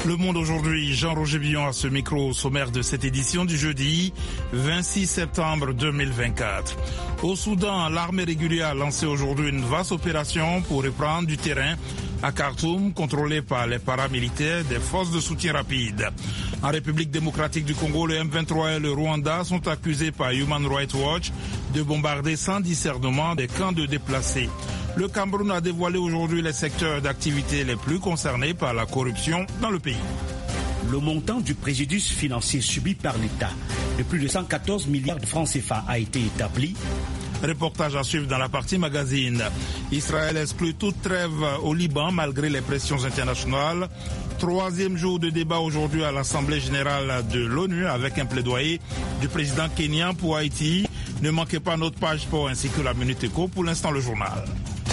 Le Monde aujourd'hui, Jean-Roger Billon à ce micro au sommaire de cette édition du jeudi 26 septembre 2024. Au Soudan, l'armée régulière a lancé aujourd'hui une vaste opération pour reprendre du terrain à Khartoum, contrôlé par les paramilitaires des forces de soutien rapide. En République démocratique du Congo, le M23 et le Rwanda sont accusés par Human Rights Watch de bombarder sans discernement des camps de déplacés. Le Cameroun a dévoilé aujourd'hui les secteurs d'activité les plus concernés par la corruption dans le pays. Le montant du préjudice financier subi par l'État de plus de 114 milliards de francs CFA a été établi. Reportage à suivre dans la partie magazine. Israël exclut toute trêve au Liban malgré les pressions internationales. Troisième jour de débat aujourd'hui à l'Assemblée générale de l'ONU avec un plaidoyer du président kenyan pour Haïti. Ne manquez pas notre page sport ainsi que la Minute Éco. Pour l'instant, le journal.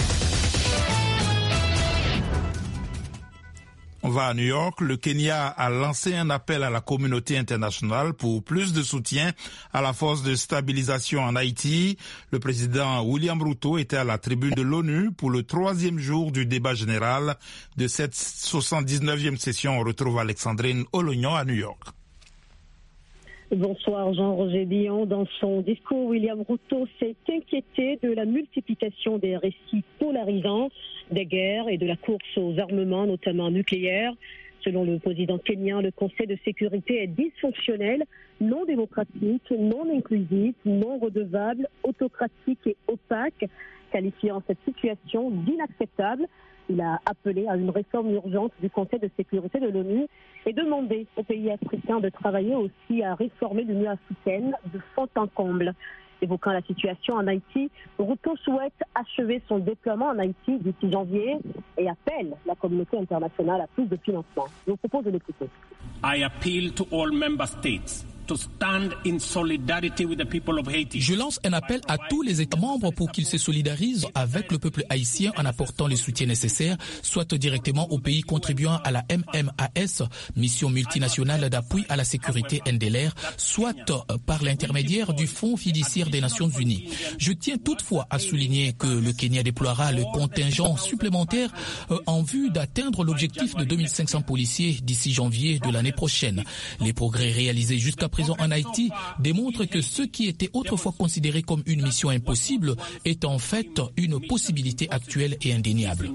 On va à New York. Le Kenya a lancé un appel à la communauté internationale pour plus de soutien à la force de stabilisation en Haïti. Le président William Ruto était à la tribune de l'ONU pour le troisième jour du débat général de cette 79e session. On retrouve Alexandrine Olognon à New York. Bonsoir Jean-Roger Billon. Dans son discours, William Ruto s'est inquiété de la multiplication des récits polarisants, des guerres et de la course aux armements, notamment nucléaires. Selon le président kenyan, le Conseil de sécurité est dysfonctionnel, non démocratique, non inclusif, non redevable, autocratique et opaque, qualifiant cette situation d'inacceptable. Il a appelé à une réforme urgente du Conseil de sécurité de l'ONU et demandé aux pays africains de travailler aussi à réformer l'Union africaine de fond en comble. Évoquant la situation en Haïti, Ruto souhaite achever son déploiement en Haïti d'ici janvier et appelle la communauté internationale à plus de financement. Je vous propose de l'écouter. I appeal to all member states to stand in solidarity with the people of Haiti. Je lance un appel à tous les États membres pour qu'ils se solidarisent avec le peuple haïtien en apportant les soutiens nécessaires, soit directement aux pays contribuant à la MMAS, mission multinationale d'appui à la sécurité NDLR, soit par l'intermédiaire du Fonds fiduciaire des Nations Unies. Je tiens toutefois à souligner que le Kenya déploiera le contingent supplémentaire en vue d'atteindre l'objectif de 2500 policiers d'ici janvier de l'année prochaine. Les progrès réalisés jusqu'à présent en Haïti démontre que ce qui était autrefois considéré comme une mission impossible est en fait une possibilité actuelle et indéniable.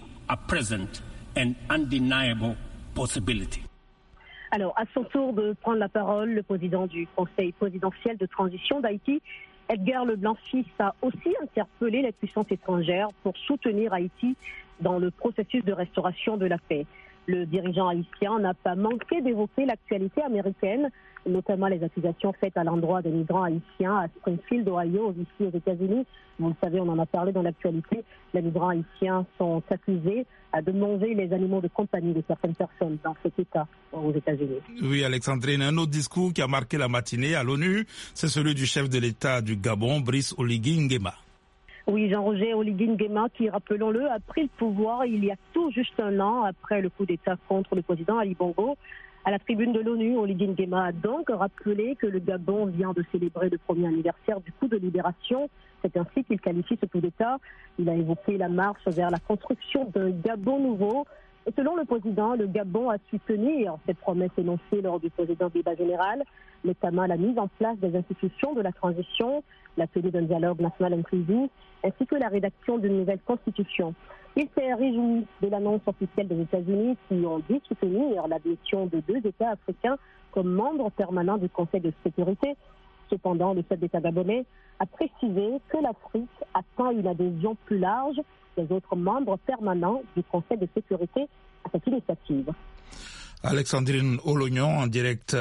Alors, à son tour de prendre la parole, le président du Conseil présidentiel de transition d'Haïti, Edgar Leblanc-Fils, a aussi interpellé les puissances étrangères pour soutenir Haïti dans le processus de restauration de la paix. Le dirigeant haïtien n'a pas manqué d'évoquer l'actualité américaine, notamment les accusations faites à l'endroit des migrants haïtiens à Springfield, Ohio, ici aux États-Unis. Vous le savez, on en a parlé dans l'actualité. Les migrants haïtiens sont accusés de manger les animaux de compagnie de certaines personnes dans cet État aux États-Unis. Oui, Alexandrine, un autre discours qui a marqué la matinée à l'ONU, c'est celui du chef de l'État du Gabon, Brice Oligui Nguema. Oui, Jean-Roger Oligui Nguema, qui, rappelons-le, a pris le pouvoir il y a tout juste un an après le coup d'État contre le président Ali Bongo. À la tribune de l'ONU, Oligui Nguema a donc rappelé que le Gabon vient de célébrer le premier anniversaire du coup de libération. C'est ainsi qu'il qualifie ce coup d'État. Il a évoqué la marche vers la construction d'un Gabon nouveau. Et selon le président, le Gabon a su tenir cette promesse énoncée lors du précédent débat général, notamment la mise en place des institutions de la transition, la tenue d'un dialogue national inclusif, ainsi que la rédaction d'une nouvelle constitution. Il s'est réjoui de l'annonce officielle des États-Unis qui ont dit soutenir l'adhésion de 2 États africains comme membres permanents du Conseil de sécurité. Cependant, le chef d'État gabonais a précisé que l'Afrique attend une adhésion plus large des autres membres permanents du Conseil de sécurité à cette initiative. Alexandrine Olognon en direct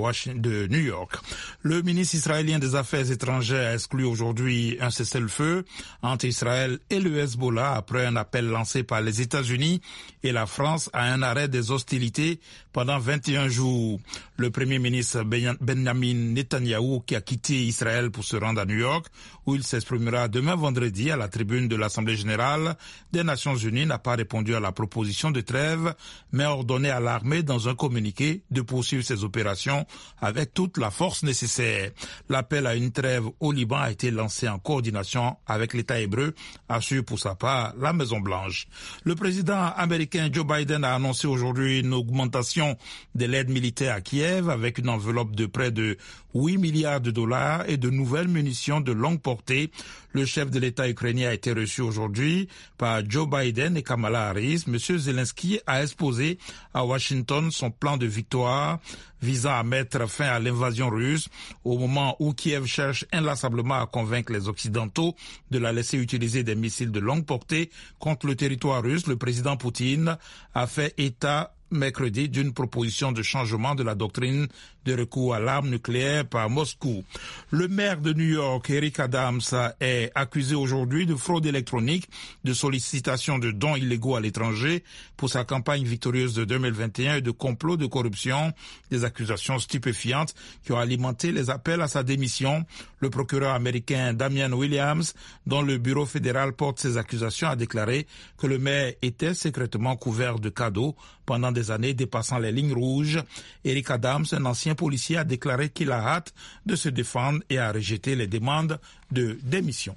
de New York. Le ministre israélien des Affaires étrangères a exclu aujourd'hui un cessez-le-feu entre Israël et le Hezbollah après un appel lancé par les États-Unis et la France à un arrêt des hostilités pendant 21 jours. Le premier ministre Benjamin Netanyahou, qui a quitté Israël pour se rendre à New York, où il s'exprimera demain vendredi à la tribune de l'Assemblée générale des Nations unies, n'a pas répondu à la proposition de trêve, mais a ordonné à l'armée dans un communiqué de poursuivre ces opérations avec toute la force nécessaire. L'appel à une trêve au Liban a été lancé en coordination avec l'État hébreu, assure pour sa part la Maison-Blanche. Le président américain Joe Biden a annoncé aujourd'hui une augmentation de l'aide militaire à Kiev avec une enveloppe de près de 8 milliards de dollars et de nouvelles munitions de longue portée. Le chef de l'État ukrainien a été reçu aujourd'hui par Joe Biden et Kamala Harris. Monsieur Zelensky a exposé à Washington son plan de victoire visant à mettre fin à l'invasion russe au moment où Kiev cherche inlassablement à convaincre les Occidentaux de la laisser utiliser des missiles de longue portée contre le territoire russe. Le président Poutine a fait état mercredi d'une proposition de changement de la doctrine de recours à l'arme nucléaire par Moscou. Le maire de New York, Eric Adams, est accusé aujourd'hui de fraude électronique, de sollicitation de dons illégaux à l'étranger pour sa campagne victorieuse de 2021 et de complot de corruption, des accusations stupéfiantes qui ont alimenté les appels à sa démission. Le procureur américain Damian Williams, dont le bureau fédéral porte ces accusations, a déclaré que le maire était secrètement couvert de cadeaux pendant des années dépassant les lignes rouges. Eric Adams, un ancien policier, a déclaré qu'il a hâte de se défendre et a rejeté les demandes de démission.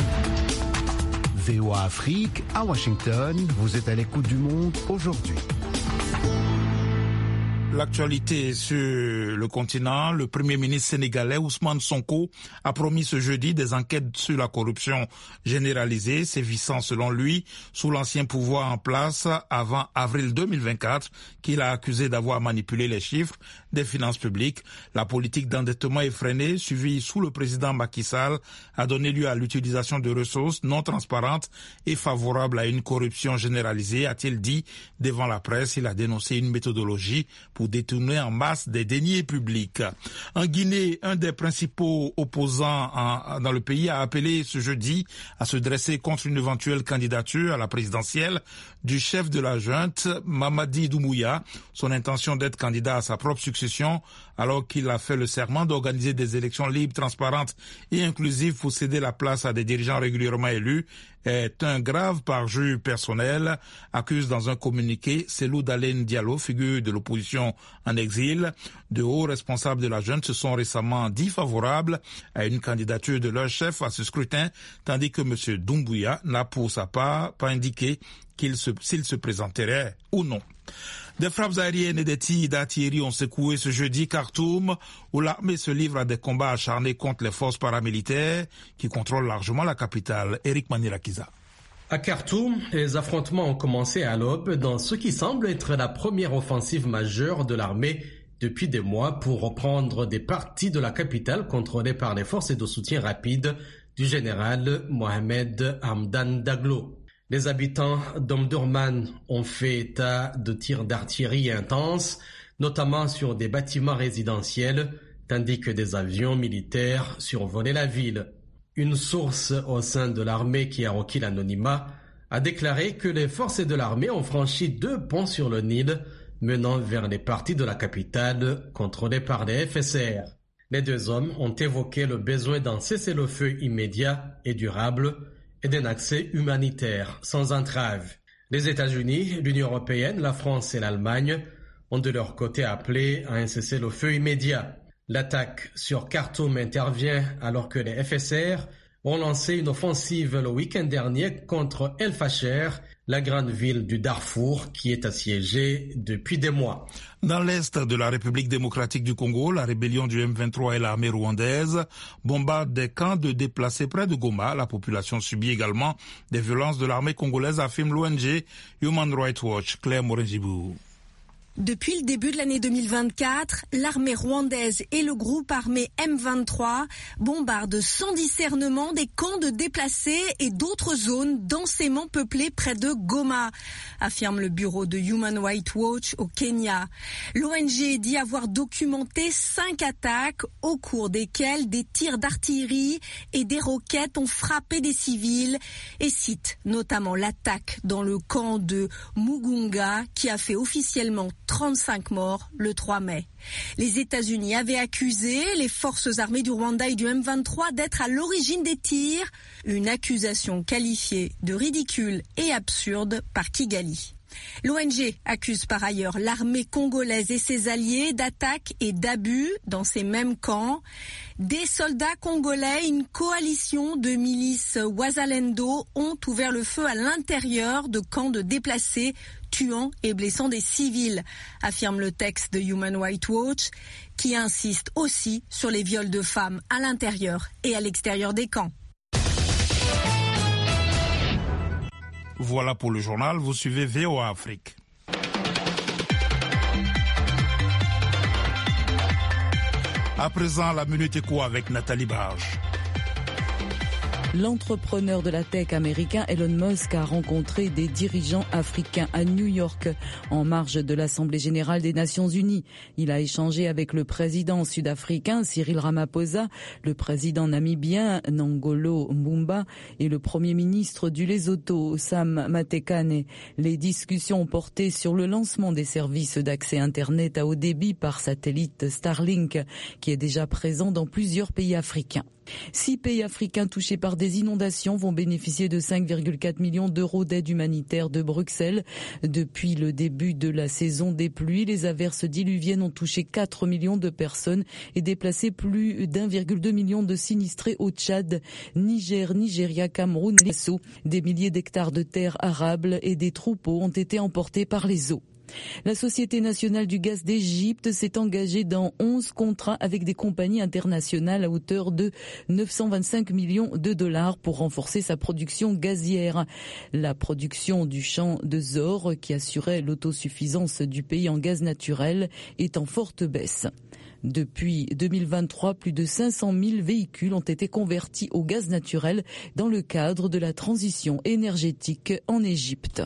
VOA Afrique, à Washington, vous êtes à l'écoute du monde aujourd'hui. L'actualité sur le continent, le premier ministre sénégalais Ousmane Sonko a promis ce jeudi des enquêtes sur la corruption généralisée, sévissant selon lui sous l'ancien pouvoir en place avant avril 2024, qu'il a accusé d'avoir manipulé les chiffres des finances publiques. La politique d'endettement effrénée suivie sous le président Macky Sall a donné lieu à l'utilisation de ressources non transparentes et favorables à une corruption généralisée, a-t-il dit devant la presse. Il a dénoncé une méthodologie pour détourner en masse des deniers publics. En Guinée, un des principaux opposants dans le pays a appelé ce jeudi à se dresser contre une éventuelle candidature à la présidentielle du chef de la junte, Mamadi Doumbouya. Son intention d'être candidat à sa propre succession, alors qu'il a fait le serment d'organiser des élections libres, transparentes et inclusives pour céder la place à des dirigeants régulièrement élus, est un grave parjure personnel, accuse dans un communiqué Cellou Dalein Diallo, figure de l'opposition en exil. De hauts responsables de la junte se sont récemment dit favorables à une candidature de leur chef à ce scrutin, tandis que M. Doumbouya n'a pour sa part pas indiqué s'il se présenterait ou non. Des frappes aériennes et des tirs d'artillerie ont secoué ce jeudi Khartoum, où l'armée se livre à des combats acharnés contre les forces paramilitaires qui contrôlent largement la capitale. Eric Manirakiza. À Khartoum, les affrontements ont commencé à l'aube dans ce qui semble être la première offensive majeure de l'armée depuis des mois pour reprendre des parties de la capitale contrôlées par les forces de soutien rapide du général Mohamed Hamdan Daglo. Les habitants d'Omdurman ont fait état de tirs d'artillerie intenses, notamment sur des bâtiments résidentiels, tandis que des avions militaires survolaient la ville. Une source au sein de l'armée qui a requis l'anonymat a déclaré que les forces de l'armée ont franchi 2 ponts sur le Nil menant vers les parties de la capitale contrôlées par les FSR. Les 2 hommes ont évoqué le besoin d'un cessez-le-feu immédiat et durable et d'un accès humanitaire sans entrave. Les États-Unis, l'Union européenne, la France et l'Allemagne ont de leur côté appelé à un cessez-le-feu immédiat. L'attaque sur Khartoum intervient alors que les FSR ont lancé une offensive le week-end dernier contre El Fasher, la grande ville du Darfour qui est assiégée depuis des mois. Dans l'est de la République démocratique du Congo, la rébellion du M23 et l'armée rwandaise bombardent des camps de déplacés près de Goma. La population subit également des violences de l'armée congolaise, affirme l'ONG Human Rights Watch. Claire Morenjibou. Depuis le début de l'année 2024, l'armée rwandaise et le groupe armé M23 bombardent sans discernement des camps de déplacés et d'autres zones densément peuplées près de Goma, affirme le bureau de Human Rights Watch au Kenya. L'ONG dit avoir documenté 5 attaques au cours desquelles des tirs d'artillerie et des roquettes ont frappé des civils et cite notamment l'attaque dans le camp de Mugunga qui a fait officiellement 35 morts le 3 mai. Les États-Unis avaient accusé les forces armées du Rwanda et du M23 d'être à l'origine des tirs, une accusation qualifiée de ridicule et absurde par Kigali. L'ONG accuse par ailleurs l'armée congolaise et ses alliés d'attaques et d'abus dans ces mêmes camps. Des soldats congolais, une coalition de milices Wazalendo ont ouvert le feu à l'intérieur de camps de déplacés, tuant et blessant des civils, affirme le texte de Human Rights Watch, qui insiste aussi sur les viols de femmes à l'intérieur et à l'extérieur des camps. Voilà pour le journal, vous suivez VOA Afrique. À présent, la Minute Éco avec Nathalie Barge. L'entrepreneur de la tech américain Elon Musk a rencontré des dirigeants africains à New York en marge de l'Assemblée générale des Nations unies. Il a échangé avec le président sud-africain Cyril Ramaphosa, le président namibien Nangolo Mbumba et le premier ministre du Lesotho Sam Matekane. Les discussions ont porté sur le lancement des services d'accès Internet à haut débit par satellite Starlink, qui est déjà présent dans plusieurs pays africains. 6 pays africains touchés par des inondations vont bénéficier de 5,4 millions d'euros d'aide humanitaire de Bruxelles. Depuis le début de la saison des pluies, les averses diluviennes ont touché 4 millions de personnes et déplacé plus d'1,2 million de sinistrés au Tchad, Niger, Nigeria, Cameroun et Lesotho. Des milliers d'hectares de terres arables et des troupeaux ont été emportés par les eaux. La Société nationale du gaz d'Égypte s'est engagée dans 11 contrats avec des compagnies internationales à hauteur de 925 millions de dollars pour renforcer sa production gazière. La production du champ de Zohr, qui assurait l'autosuffisance du pays en gaz naturel, est en forte baisse. Depuis 2023, plus de 500 000 véhicules ont été convertis au gaz naturel dans le cadre de la transition énergétique en Égypte.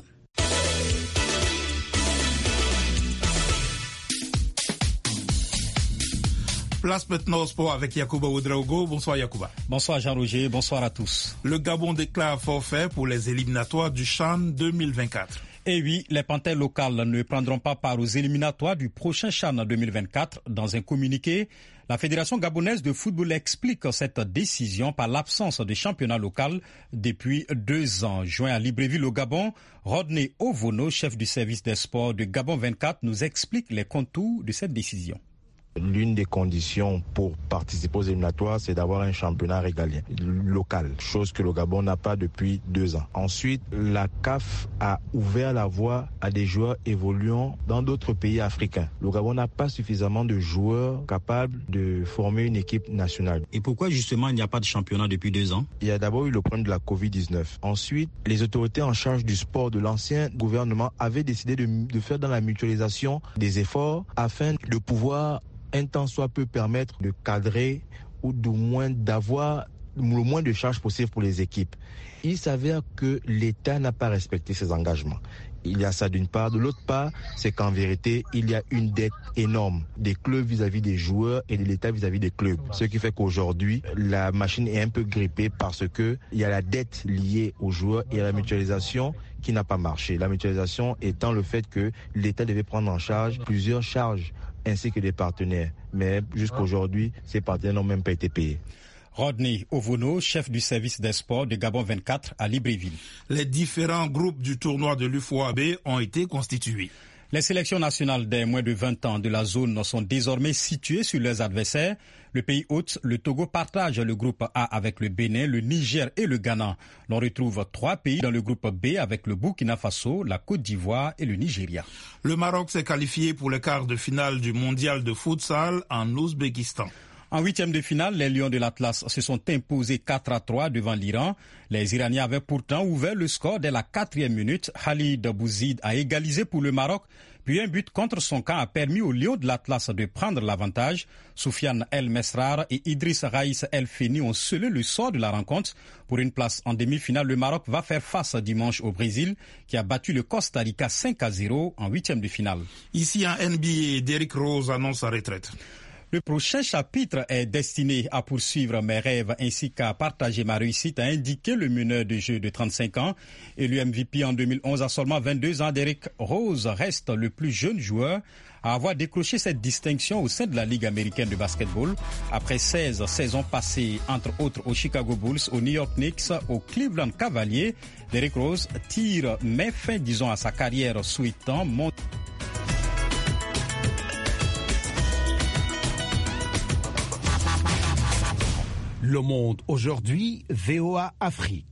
Place maintenant au sport avec Yacouba Ouedraogo. Bonsoir Yacouba. Bonsoir Jean-Roger, bonsoir à tous. Le Gabon déclare forfait pour les éliminatoires du CHAN 2024. Et oui, les panthères locales ne prendront pas part aux éliminatoires du prochain CHAN 2024. Dans un communiqué, la Fédération gabonaise de football explique cette décision par l'absence de championnat local depuis 2 ans. Joint à Libreville au Gabon, Rodney Ovono, chef du service des sports de Gabon 24, nous explique les contours de cette décision. L'une des conditions pour participer aux éliminatoires, c'est d'avoir un championnat régalien, local, chose que le Gabon n'a pas depuis 2 ans. Ensuite, la CAF a ouvert la voie à des joueurs évoluant dans d'autres pays africains. Le Gabon n'a pas suffisamment de joueurs capables de former une équipe nationale. Et pourquoi justement il n'y a pas de championnat depuis 2 ans ? Il y a d'abord eu le problème de la Covid-19. Ensuite, les autorités en charge du sport de l'ancien gouvernement avaient décidé de faire dans la mutualisation des efforts afin de pouvoir un temps soit peu permettre de cadrer ou du moins d'avoir le moins de charges possible pour les équipes. Il s'avère que l'État n'a pas respecté ses engagements. Il y a ça d'une part. De l'autre part, c'est qu'en vérité, il y a une dette énorme des clubs vis-à-vis des joueurs et de l'État vis-à-vis des clubs. Ce qui fait qu'aujourd'hui, la machine est un peu grippée parce que il y a la dette liée aux joueurs et à la mutualisation qui n'a pas marché. La mutualisation étant le fait que l'État devait prendre en charge plusieurs charges ainsi que des partenaires. Mais jusqu'à aujourd'hui, ces partenaires n'ont même pas été payés. Rodney Ovono, chef du service des sports de Gabon 24 à Libreville. Les différents groupes du tournoi de l'UFOAB ont été constitués. Les sélections nationales des moins de 20 ans de la zone sont désormais situées sur leurs adversaires. Le pays hôte, le Togo, partage le groupe A avec le Bénin, le Niger et le Ghana. L'on retrouve 3 pays dans le groupe B avec le Burkina Faso, la Côte d'Ivoire et le Nigeria. Le Maroc s'est qualifié pour les quarts de finale du mondial de futsal en Ouzbékistan. En 8e de finale, les Lions de l'Atlas se sont imposés 4-3 devant l'Iran. Les Iraniens avaient pourtant ouvert le score dès la 4e minute. Khalid Bouzid a égalisé pour le Maroc, puis un but contre son camp a permis aux Lions de l'Atlas de prendre l'avantage. Soufiane El Mesrar et Idriss Raïs El Feni ont scellé le sort de la rencontre. Pour une place en demi-finale, le Maroc va faire face dimanche au Brésil, qui a battu le Costa Rica 5-0 en 8e de finale. Ici en NBA, Derrick Rose annonce sa retraite. Le prochain chapitre est destiné à poursuivre mes rêves ainsi qu'à partager ma réussite, a indiqué le meneur de jeu de 35 ans. Élu MVP en 2011 à seulement 22 ans, Derrick Rose reste le plus jeune joueur à avoir décroché cette distinction au sein de la Ligue américaine de basketball. Après 16 saisons passées, entre autres aux Chicago Bulls, aux New York Knicks, aux Cleveland Cavaliers, Derrick Rose tire fin, disons, à sa carrière souhaitant monter. Le Monde aujourd'hui, VOA Afrique.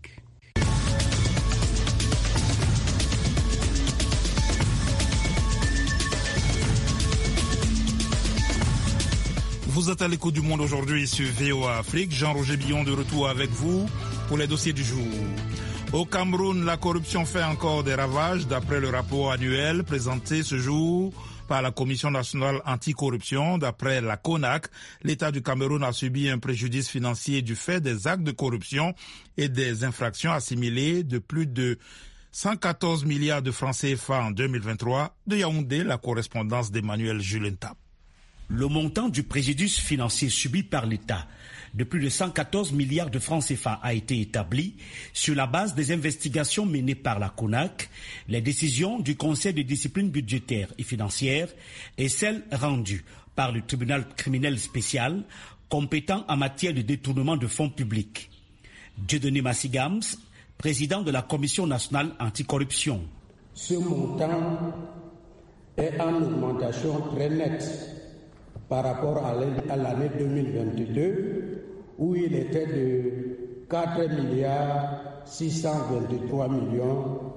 Vous êtes à l'écoute du Monde aujourd'hui sur VOA Afrique. Jean-Roger Billon de retour avec vous pour les dossiers du jour. Au Cameroun, la corruption fait encore des ravages d'après le rapport annuel présenté ce jour par la Commission nationale anticorruption. D'après la CONAC, l'État du Cameroun a subi un préjudice financier du fait des actes de corruption et des infractions assimilées de plus de 114 milliards de francs CFA en 2023. De Yaoundé, la correspondance d'Emmanuel Julenta. Le montant du préjudice financier subi par l'État de plus de 114 milliards de francs CFA a été établi sur la base des investigations menées par la CONAC, les décisions du Conseil de discipline budgétaire et financière et celles rendues par le tribunal criminel spécial compétent en matière de détournement de fonds publics. Dieudonné Massigams, président de la Commission nationale anticorruption. Ce montant est en augmentation très nette par rapport à l'année 2022, où il était de 4 milliards 623 millions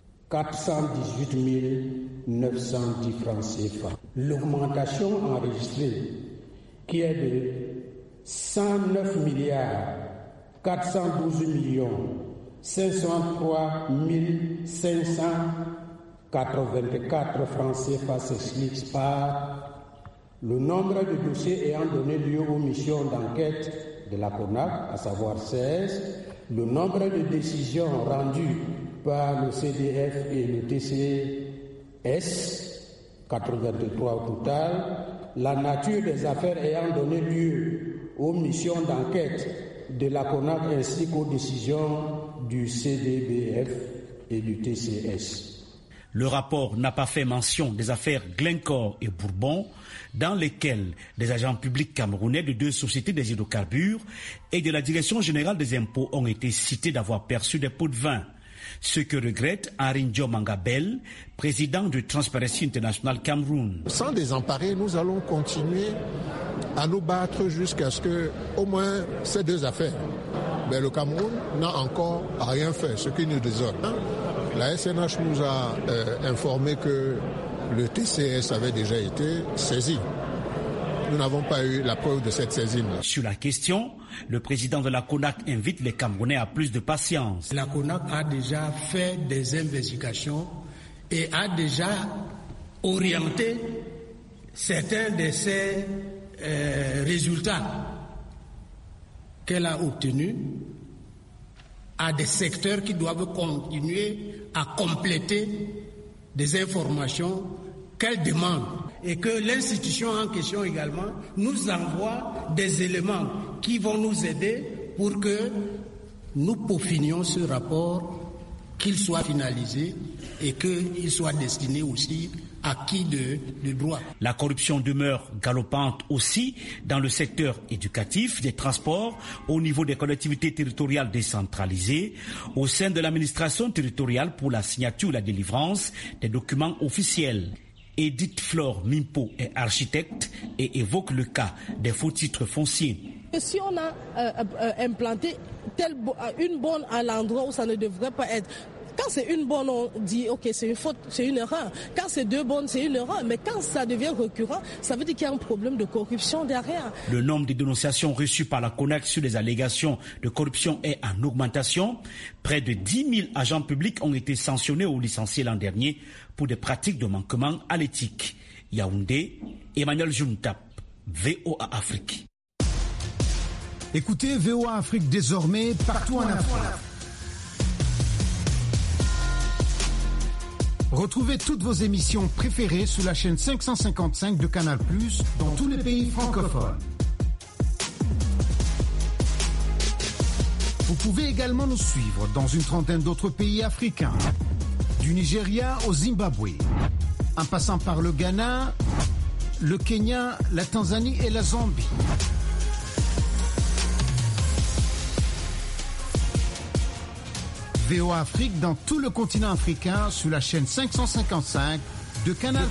418 910 francs CFA. L'augmentation enregistrée, qui est de 109 milliards 412 millions 503 584 francs CFA s'explique par le nombre de dossiers ayant donné lieu aux missions d'enquête de la CONAC, à savoir 16, le nombre de décisions rendues par le CDF et le TCS, 83 au total, la nature des affaires ayant donné lieu aux missions d'enquête de la CONAC ainsi qu'aux décisions du CDBF et du TCS. Le rapport n'a pas fait mention des affaires Glencore et Bourbon, dans lesquelles des agents publics camerounais de 2 sociétés des hydrocarbures et de la Direction générale des impôts ont été cités d'avoir perçu des pots de vin. Ce que regrette Arinjo Mangabel, président de Transparency International Cameroun. Sans désemparer, nous allons continuer à nous battre jusqu'à ce que, au moins, ces 2 affaires. Mais le Cameroun n'a encore rien fait, ce qui nous désole. La SNH nous a informé que le TCS avait déjà été saisi. Nous n'avons pas eu la preuve de cette saisine. Sur la question, le président de la CONAC invite les Camerounais à plus de patience. La CONAC a déjà fait des investigations et a déjà orienté certains de ces résultats qu'elle a obtenus à des secteurs qui doivent continuer à compléter des informations qu'elle demande et que l'institution en question également nous envoie des éléments qui vont nous aider pour que nous peaufinions ce rapport, qu'il soit finalisé et qu'il soit destiné aussi à qui de droit. La corruption demeure galopante aussi dans le secteur éducatif, des transports, au niveau des collectivités territoriales décentralisées, au sein de l'administration territoriale pour la signature et la délivrance des documents officiels. Edith Flore Mimpo est architecte et évoque le cas des faux titres fonciers. Si on a implanté une borne à l'endroit où ça ne devrait pas être, quand c'est une borne, on dit ok, c'est une faute, c'est une erreur. Quand c'est 2 bornes, c'est une erreur. Mais quand ça devient récurrent, ça veut dire qu'il y a un problème de corruption derrière. Le nombre de dénonciations reçues par la CONAC sur les allégations de corruption est en augmentation. Près de 10 000 agents publics ont été sanctionnés ou licenciés l'an dernier pour des pratiques de manquement à l'éthique. Yaoundé, Emmanuel Juntap, VOA Afrique. Écoutez VOA Afrique désormais partout en Afrique. Retrouvez toutes vos émissions préférées sur la chaîne 555 de Canal+, dans tous les pays francophones. Vous pouvez également nous suivre dans une trentaine d'autres pays africains, du Nigeria au Zimbabwe, en passant par le Ghana, le Kenya, la Tanzanie et la Zambie. VOA Afrique dans tout le continent africain sur la chaîne 555 de Canal.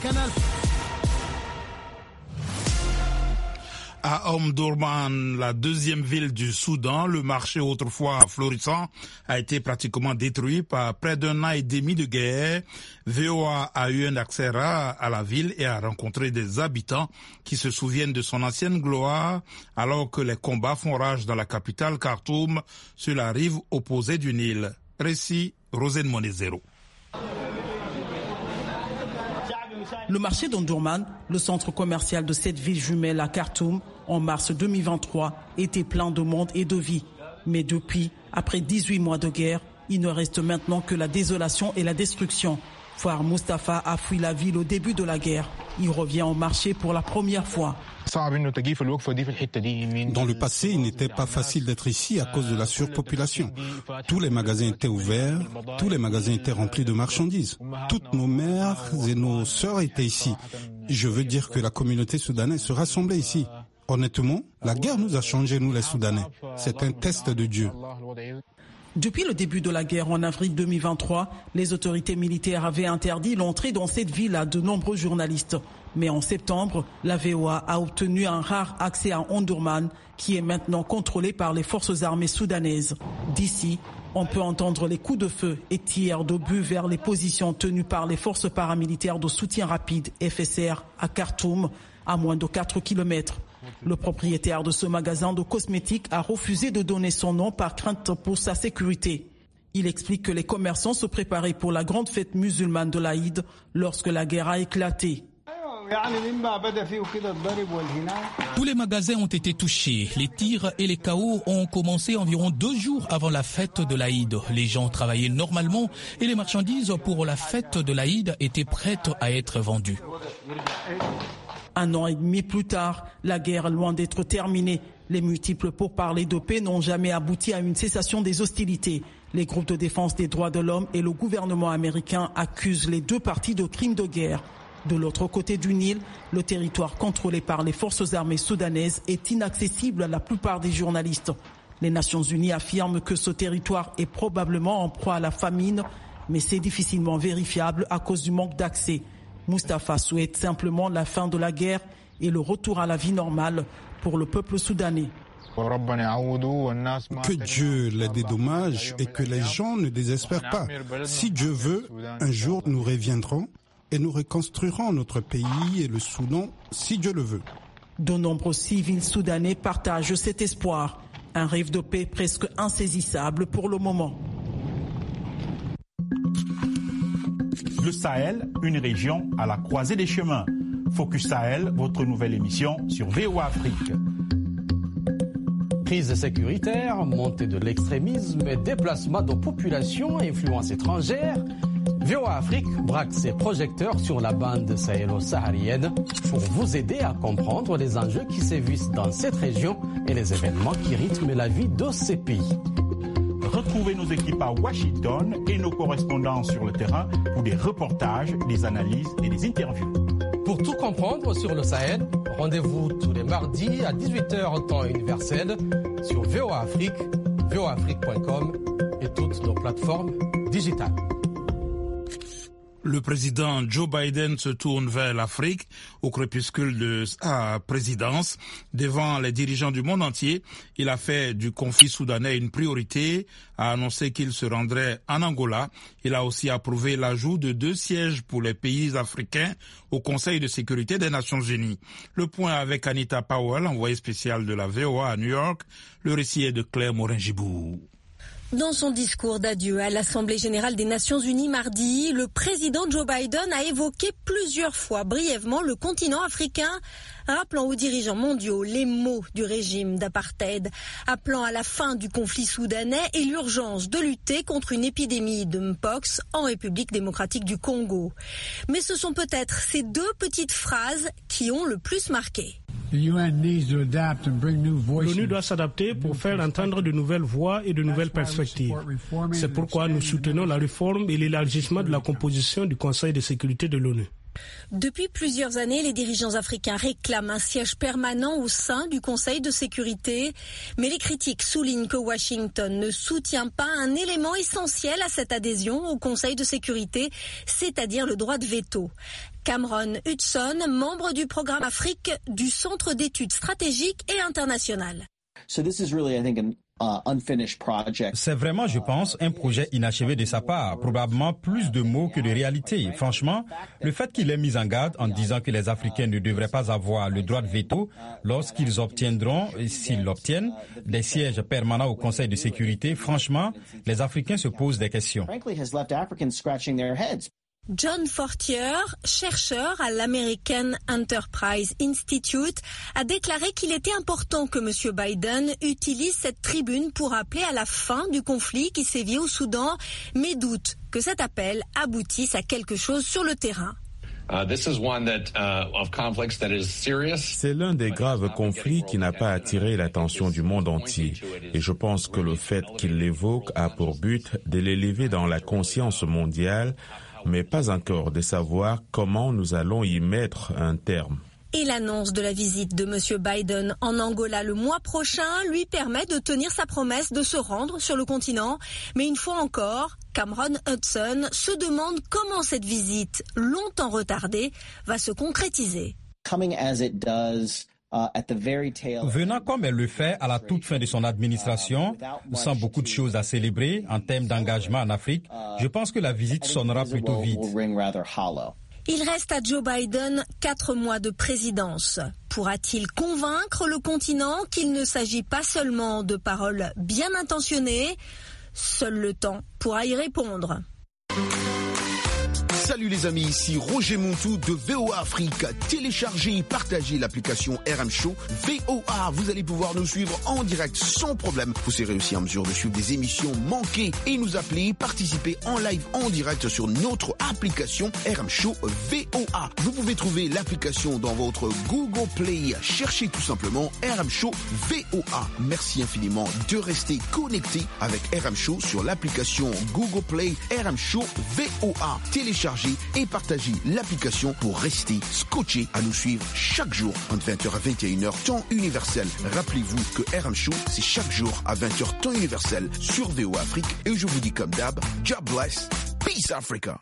À Omdurman, la deuxième ville du Soudan, le marché autrefois florissant a été pratiquement détruit par près d'un an et demi de guerre. VOA a eu un accès rare à la ville et a rencontré des habitants qui se souviennent de son ancienne gloire alors que les combats font rage dans la capitale Khartoum sur la rive opposée du Nil. Récit Rosine Monezero. Le marché d'Omdurman, le centre commercial de cette ville jumelle à Khartoum, en mars 2023, était plein de monde et de vie. Mais depuis, après 18 mois de guerre, il ne reste maintenant que la désolation et la destruction. Fouad Mustafa a fui la ville au début de la guerre. Il revient au marché pour la première fois. Dans le passé, il n'était pas facile d'être ici à cause de la surpopulation. Tous les magasins étaient ouverts, tous les magasins étaient remplis de marchandises. Toutes nos mères et nos sœurs étaient ici. Je veux dire que la communauté soudanaise se rassemblait ici. Honnêtement, la guerre nous a changés, nous les Soudanais. C'est un test de Dieu. Depuis le début de la guerre en avril 2023, les autorités militaires avaient interdit l'entrée dans cette ville à de nombreux journalistes. Mais en septembre, la VOA a obtenu un rare accès à Omdurman, qui est maintenant contrôlé par les forces armées soudanaises. D'ici, on peut entendre les coups de feu et tirs d'obus vers les positions tenues par les forces paramilitaires de soutien rapide FSR à Khartoum, à moins de 4 km. Le propriétaire de ce magasin de cosmétiques a refusé de donner son nom par crainte pour sa sécurité. Il explique que les commerçants se préparaient pour la grande fête musulmane de l'Aïd lorsque la guerre a éclaté. Tous les magasins ont été touchés. Les tirs et les chaos ont commencé environ 2 jours avant la fête de l'Aïd. Les gens travaillaient normalement et les marchandises pour la fête de l'Aïd étaient prêtes à être vendues. 1 an et demi plus tard, la guerre loin d'être terminée. Les multiples pourparlers de paix n'ont jamais abouti à une cessation des hostilités. Les groupes de défense des droits de l'homme et le gouvernement américain accusent les deux parties de crimes de guerre. De l'autre côté du Nil, le territoire contrôlé par les forces armées soudanaises est inaccessible à la plupart des journalistes. Les Nations Unies affirment que ce territoire est probablement en proie à la famine, mais c'est difficilement vérifiable à cause du manque d'accès. Mustafa souhaite simplement la fin de la guerre et le retour à la vie normale pour le peuple soudanais. Que Dieu les dédommage et que les gens ne désespèrent pas. Si Dieu veut, un jour nous reviendrons et nous reconstruirons notre pays et le Soudan, si Dieu le veut. De nombreux civils soudanais partagent cet espoir. Un rêve de paix presque insaisissable pour le moment. Le Sahel, une région à la croisée des chemins. Focus Sahel, votre nouvelle émission sur VOA Afrique. Crise sécuritaire, montée de l'extrémisme et déplacement de populations à influence étrangère, VOA Afrique braque ses projecteurs sur la bande sahélo-saharienne pour vous aider à comprendre les enjeux qui sévissent dans cette région et les événements qui rythment la vie de ces pays. Retrouvez nos équipes à Washington et nos correspondants sur le terrain pour des reportages, des analyses et des interviews. Pour tout comprendre sur le Sahel, rendez-vous tous les mardis à 18h temps universel sur VOA Afrique, voaafrique.com et toutes nos plateformes digitales. Le président Joe Biden se tourne vers l'Afrique au crépuscule de sa présidence. Devant les dirigeants du monde entier, il a fait du conflit soudanais une priorité, a annoncé qu'il se rendrait en Angola. Il a aussi approuvé l'ajout de 2 sièges pour les pays africains au Conseil de sécurité des Nations Unies. Le point avec Anita Powell, envoyée spéciale de la VOA à New York. Le récit est de Claire Morin-Gibou. Dans son discours d'adieu à l'Assemblée générale des Nations unies mardi, le président Joe Biden a évoqué plusieurs fois brièvement le continent africain, rappelant aux dirigeants mondiaux les maux du régime d'apartheid, appelant à la fin du conflit soudanais et l'urgence de lutter contre une épidémie de Mpox en République démocratique du Congo. Mais ce sont peut-être ces deux petites phrases qui ont le plus marqué. L'ONU doit s'adapter pour faire entendre de nouvelles voix et de nouvelles perspectives. C'est pourquoi nous soutenons la réforme et l'élargissement de la composition du Conseil de sécurité de l'ONU. Depuis plusieurs années, les dirigeants africains réclament un siège permanent au sein du Conseil de sécurité, mais les critiques soulignent que Washington ne soutient pas un élément essentiel à cette adhésion au Conseil de sécurité, c'est-à-dire le droit de veto. Cameron Hudson, membre du programme Afrique du Centre d'études stratégiques et internationales. C'est vraiment, je pense, un projet inachevé de sa part, probablement plus de mots que de réalité. Franchement, le fait qu'il ait mis en garde en disant que les Africains ne devraient pas avoir le droit de veto lorsqu'ils obtiendront, s'ils l'obtiennent, des sièges permanents au Conseil de sécurité, franchement, les Africains se posent des questions. John Fortier, chercheur à l'American Enterprise Institute, a déclaré qu'il était important que M. Biden utilise cette tribune pour appeler à la fin du conflit qui sévit au Soudan, mais doute que cet appel aboutisse à quelque chose sur le terrain. C'est l'un des graves conflits qui n'a pas attiré l'attention du monde entier. Et je pense que le fait qu'il l'évoque a pour but de l'élever dans la conscience mondiale, mais pas encore de savoir comment nous allons y mettre un terme. Et l'annonce de la visite de M. Biden en Angola le mois prochain lui permet de tenir sa promesse de se rendre sur le continent. Mais une fois encore, Cameron Hudson se demande comment cette visite, longtemps retardée, va se concrétiser. Venant comme elle le fait à la toute fin de son administration, sans beaucoup de choses à célébrer en termes d'engagement en Afrique, je pense que la visite sonnera plutôt vide. Il reste à Joe Biden 4 mois de présidence. Pourra-t-il convaincre le continent qu'il ne s'agit pas seulement de paroles bien intentionnées? Seul le temps pourra y répondre. Salut les amis, ici Roger Montou de VOA Afrique. Téléchargez et partagez l'application RM Show VOA. Vous allez pouvoir nous suivre en direct sans problème. Vous serez aussi en mesure de suivre des émissions manquées et nous appeler, participer en live en direct sur notre application RM Show VOA. Vous pouvez trouver l'application dans votre Google Play. Cherchez tout simplement RM Show VOA. Merci infiniment de rester connecté avec RM Show sur l'application Google Play RM Show VOA. Téléchargez et partagez l'application pour rester scotché à nous suivre chaque jour entre 20h à 21h temps universel. Rappelez-vous que RM Show, c'est chaque jour à 20h temps universel sur VOA Afrique. Et je vous dis comme d'hab, God bless, peace Africa.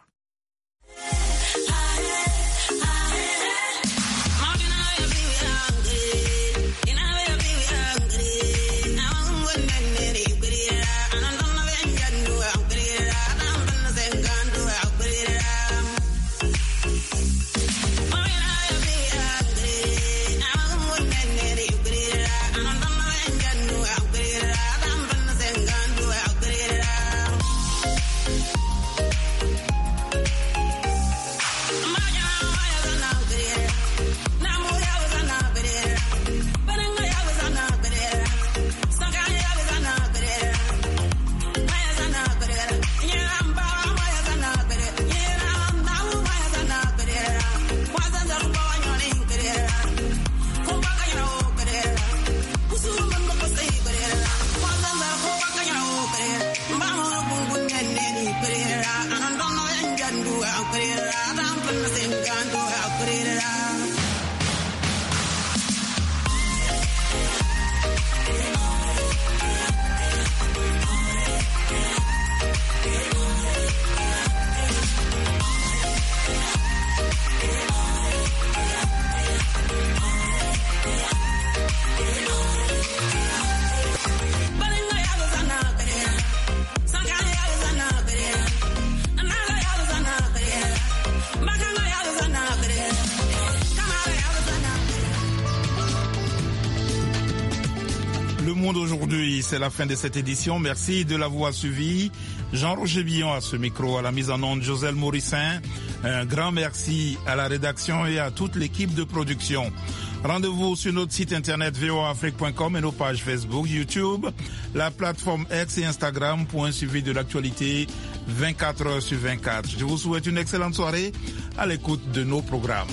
c'est la fin de cette édition. Merci de l'avoir suivi. Jean-Roger Billon à ce micro, à la mise en onde, Joselle Morissin. Un grand merci à la rédaction et à toute l'équipe de production. Rendez-vous sur notre site internet voaafrique.com et nos pages Facebook, YouTube, la plateforme X et Instagram pour un suivi de l'actualité 24 heures sur 24. Je vous souhaite une excellente soirée à l'écoute de nos programmes.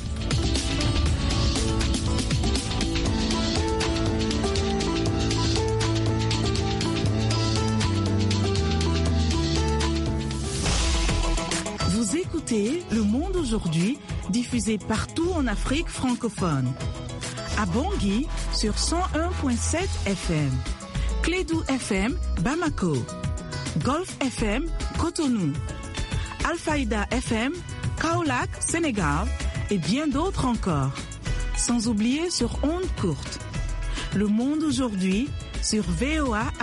Vous écoutez Le Monde aujourd'hui, diffusé partout en Afrique francophone. À Bangui sur 101.7 FM, Clédou FM Bamako, Golf FM Cotonou, Alfayda FM Kaolack Sénégal et bien d'autres encore. Sans oublier sur ondes courtes. Le Monde aujourd'hui sur VOA